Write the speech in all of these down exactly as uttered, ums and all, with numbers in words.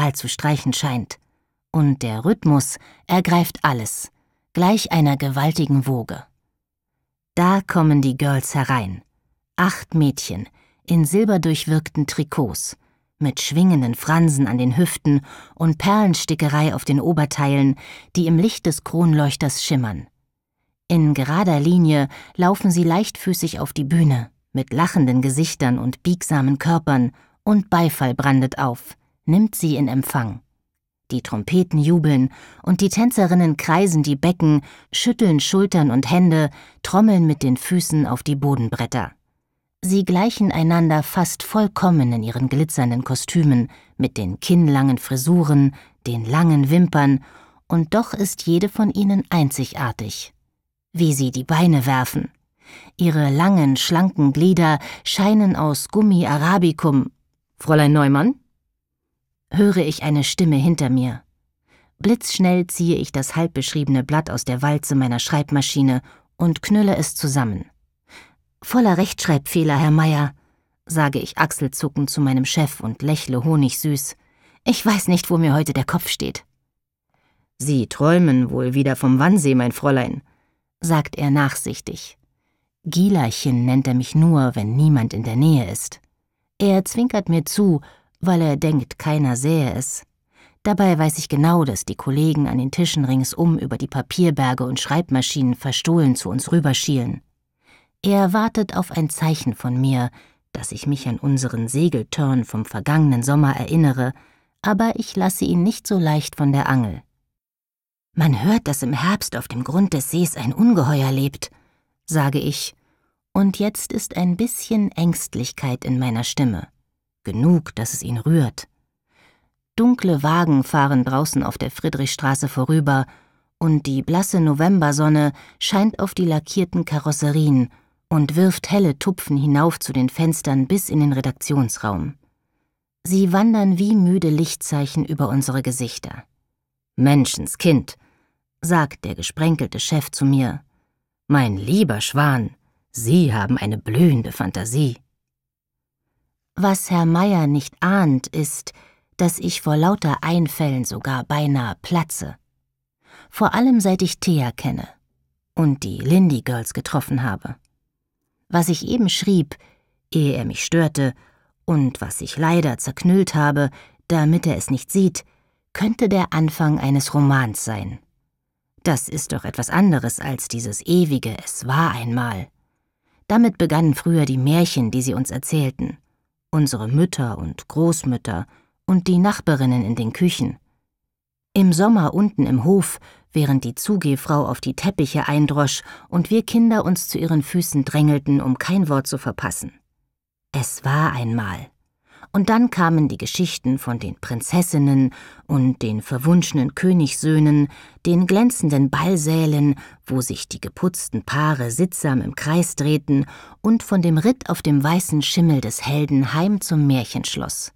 zu streichen scheint. Und der Rhythmus ergreift alles, gleich einer gewaltigen Woge. Da kommen die Girls herein. Acht Mädchen in silberdurchwirkten Trikots, mit schwingenden Fransen an den Hüften und Perlenstickerei auf den Oberteilen, die im Licht des Kronleuchters schimmern. In gerader Linie laufen sie leichtfüßig auf die Bühne, mit lachenden Gesichtern und biegsamen Körpern, und Beifall brandet auf, nimmt sie in Empfang. Die Trompeten jubeln und die Tänzerinnen kreisen die Becken, schütteln Schultern und Hände, trommeln mit den Füßen auf die Bodenbretter. Sie gleichen einander fast vollkommen in ihren glitzernden Kostümen, mit den kinnlangen Frisuren, den langen Wimpern, und doch ist jede von ihnen einzigartig. Wie sie die Beine werfen. Ihre langen, schlanken Glieder scheinen aus Gummi Arabicum. »Fräulein Neumann?« höre ich eine Stimme hinter mir. Blitzschnell ziehe ich das halbbeschriebene Blatt aus der Walze meiner Schreibmaschine und knülle es zusammen. »Voller Rechtschreibfehler, Herr Meier«, sage ich achselzuckend zu meinem Chef und lächle honigsüß. »Ich weiß nicht, wo mir heute der Kopf steht.« »Sie träumen wohl wieder vom Wannsee, mein Fräulein«, sagt er nachsichtig. Gielerchen nennt er mich nur, wenn niemand in der Nähe ist. Er zwinkert mir zu, weil er denkt, keiner sähe es. Dabei weiß ich genau, dass die Kollegen an den Tischen ringsum über die Papierberge und Schreibmaschinen verstohlen zu uns rüberschielen. Er wartet auf ein Zeichen von mir, dass ich mich an unseren Segeltörn vom vergangenen Sommer erinnere, aber ich lasse ihn nicht so leicht von der Angel. »Man hört, dass im Herbst auf dem Grund des Sees ein Ungeheuer lebt«, sage ich, und jetzt ist ein bisschen Ängstlichkeit in meiner Stimme. Genug, dass es ihn rührt. Dunkle Wagen fahren draußen auf der Friedrichstraße vorüber, und die blasse Novembersonne scheint auf die lackierten Karosserien und wirft helle Tupfen hinauf zu den Fenstern bis in den Redaktionsraum. Sie wandern wie müde Lichtzeichen über unsere Gesichter. »Menschenskind«, sagt der gesprenkelte Chef zu mir. »Mein lieber Schwan, Sie haben eine blühende Fantasie.« Was Herr Meier nicht ahnt, ist, dass ich vor lauter Einfällen sogar beinahe platze. Vor allem seit ich Thea kenne und die Lindy Girls getroffen habe. Was ich eben schrieb, ehe er mich störte, und was ich leider zerknüllt habe, damit er es nicht sieht, könnte der Anfang eines Romans sein. Das ist doch etwas anderes als dieses ewige »Es war einmal«. Damit begannen früher die Märchen, die sie uns erzählten. Unsere Mütter und Großmütter und die Nachbarinnen in den Küchen. Im Sommer unten im Hof, während die Zugehfrau auf die Teppiche eindrosch und wir Kinder uns zu ihren Füßen drängelten, um kein Wort zu verpassen. Es war einmal. Und dann kamen die Geschichten von den Prinzessinnen und den verwunschenen Königssöhnen, den glänzenden Ballsälen, wo sich die geputzten Paare sittsam im Kreis drehten, und von dem Ritt auf dem weißen Schimmel des Helden heim zum Märchenschloss.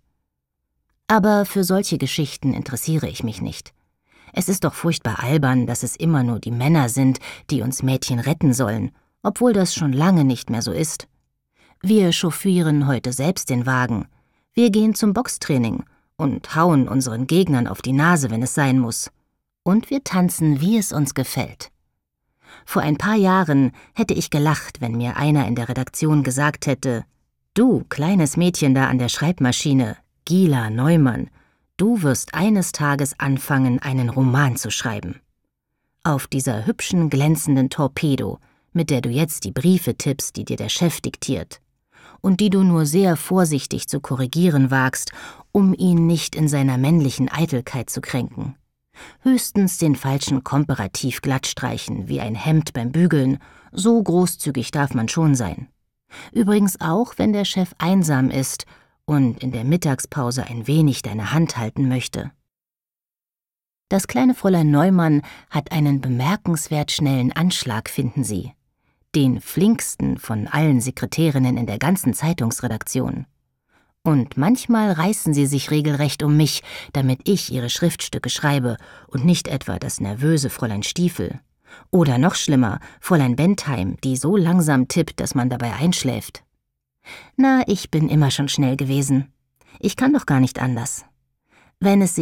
Aber für solche Geschichten interessiere ich mich nicht. Es ist doch furchtbar albern, dass es immer nur die Männer sind, die uns Mädchen retten sollen, obwohl das schon lange nicht mehr so ist. Wir chauffieren heute selbst den Wagen. Wir gehen zum Boxtraining und hauen unseren Gegnern auf die Nase, wenn es sein muss. Und wir tanzen, wie es uns gefällt. Vor ein paar Jahren hätte ich gelacht, wenn mir einer in der Redaktion gesagt hätte, »Du, kleines Mädchen da an der Schreibmaschine, Gila Neumann, du wirst eines Tages anfangen, einen Roman zu schreiben. Auf dieser hübschen, glänzenden Torpedo, mit der du jetzt die Briefe tippst, die dir der Chef diktiert. Und die du nur sehr vorsichtig zu korrigieren wagst, um ihn nicht in seiner männlichen Eitelkeit zu kränken. Höchstens den falschen Komparativ glatt streichen, wie ein Hemd beim Bügeln, so großzügig darf man schon sein. Übrigens auch, wenn der Chef einsam ist und in der Mittagspause ein wenig deine Hand halten möchte. Das kleine Fräulein Neumann hat einen bemerkenswert schnellen Anschlag, finden Sie. Den flinksten von allen Sekretärinnen in der ganzen Zeitungsredaktion. Und manchmal reißen sie sich regelrecht um mich, damit ich ihre Schriftstücke schreibe und nicht etwa das nervöse Fräulein Stiefel. Oder noch schlimmer, Fräulein Bentheim, die so langsam tippt, dass man dabei einschläft. Na, ich bin immer schon schnell gewesen. Ich kann doch gar nicht anders. Wenn es